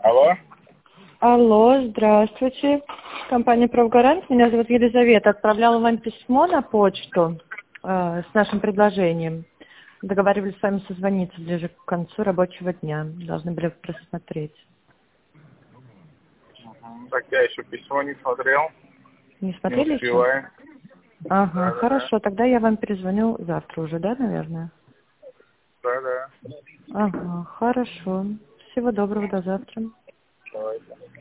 Алло. Алло, здравствуйте. Компания «Правгарант». Меня зовут Елизавета. Отправляла вам письмо на почту с нашим предложением. Договаривались с вами созвониться ближе к концу рабочего дня. Должны были просмотреть. Так, я еще письмо не смотрел. Не Не смотрели еще? успеваю. Ага, Да. хорошо. Тогда я вам перезвоню завтра уже, да, наверное? Да. Ага, хорошо. Всего доброго, до завтра. Давайте.